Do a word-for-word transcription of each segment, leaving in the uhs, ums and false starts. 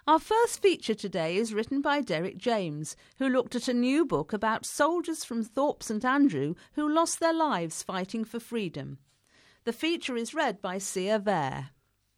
Our first feature today is written by Derek James, who looked at a new book about soldiers from Thorpe St Andrew who lost their lives fighting for freedom. The feature is read by Sia Vare.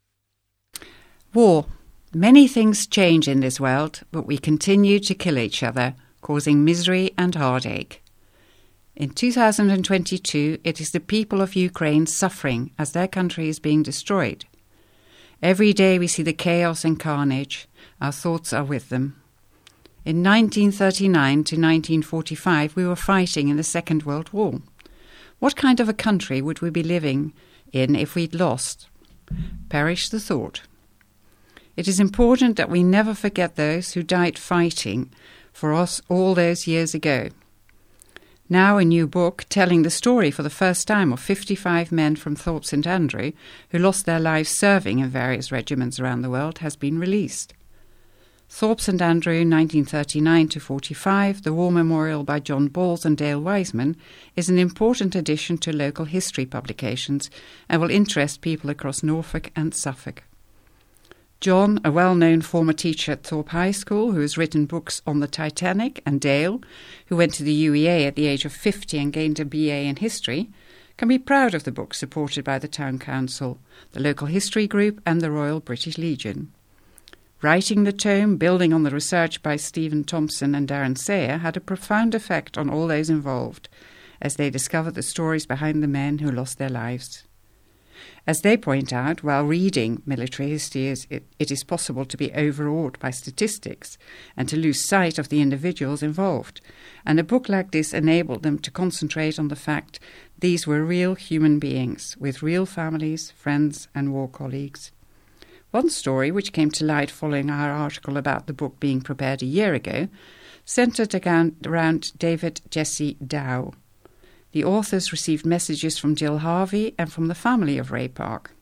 War. Many things change in this world, but we continue to kill each other, causing misery and heartache. In two thousand twenty-two, it is the people of Ukraine suffering as their country is being destroyed. Every day we see the chaos and carnage. Our thoughts are with them. In nineteen thirty-nine to nineteen forty-five, we were fighting in the Second World War. What kind of a country would we be living in if we'd lost? Perish the thought. It is important that we never forget those who died fighting for us all those years ago. Now a new book telling the story for the first time of fifty-five men from Thorpe St Andrew who lost their lives serving in various regiments around the world has been released. Thorpe St Andrew, nineteen thirty-nine to forty-five, The War Memorial by John Balls and Dale Wiseman, is an important addition to local history publications and will interest people across Norfolk and Suffolk. John, a well-known former teacher at Thorpe High School who has written books on the Titanic, and Dale, who went to the U E A at the age of fifty and gained a B A in history, can be proud of the book supported by the Town Council, the local history group and the Royal British Legion. Writing the tome, building on the research by Stephen Thompson and Darren Sayer, had a profound effect on all those involved as they discovered the stories behind the men who lost their lives. As they point out, while reading military history, it, it is possible to be overawed by statistics and to lose sight of the individuals involved, and a book like this enabled them to concentrate on the fact these were real human beings with real families, friends and war colleagues. One story, which came to light following our article about the book being prepared a year ago, centred around David Jesse Dow. The authors received messages from Jill Harvey and from the family of Ray Park.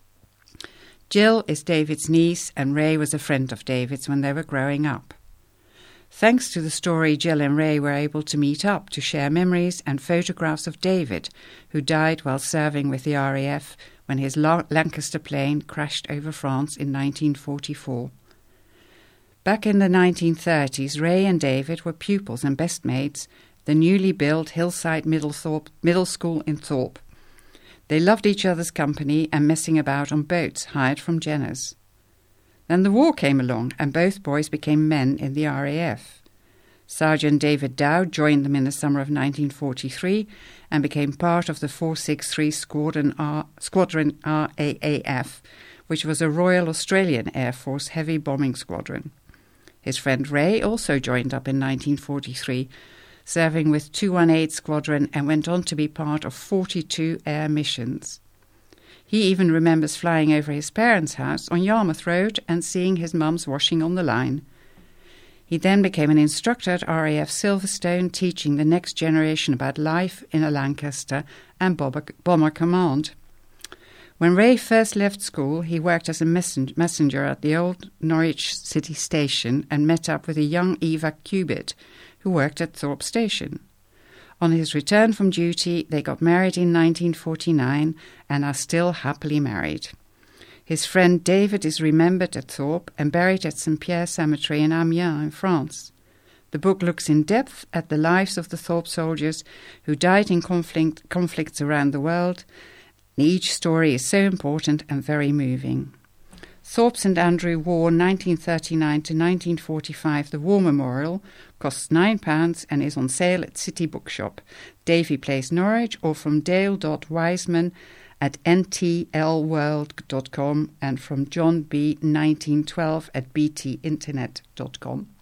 Jill is David's niece, and Ray was a friend of David's when they were growing up. Thanks to the story, Jill and Ray were able to meet up to share memories and photographs of David, who died while serving with the R A F when his Lancaster plane crashed over France in nineteen forty-four. Back in the nineteen thirties, Ray and David were pupils and best mates, the newly built Hillside Middle, Thorpe, Middle School in Thorpe. They loved each other's company and messing about on boats hired from Jenner's. Then the war came along and both boys became men in the R A F. Sergeant David Dow joined them in the summer of nineteen forty-three and became part of the four sixty-three Squadron, R, Squadron R A A F, which was a Royal Australian Air Force heavy bombing squadron. His friend Ray also joined up in nineteen forty-three, serving with two eighteen Squadron, and went on to be part of forty-two air missions. He even remembers flying over his parents' house on Yarmouth Road and seeing his mum's washing on the line. He then became an instructor at R A F Silverstone, teaching the next generation about life in a Lancaster and bomber command. When Ray first left school, he worked as a messen- messenger at the old Norwich City Station and met up with a young Eva Cubitt, who worked at Thorpe Station. On his return from duty, they got married in nineteen forty-nine and are still happily married. His friend David is remembered at Thorpe and buried at Saint Pierre Cemetery in Amiens in France. The book looks in depth at the lives of the Thorpe soldiers who died in conflict, conflicts around the world. Each story is so important and very moving. Thorpe St Andrew War nineteen thirty-nine to nineteen forty-five, The War Memorial, costs nine pounds and is on sale at City Bookshop, Davy Place, Norwich, or from Dale Wiseman at n t l world dot com and from John B nineteen twelve at b t internet dot com.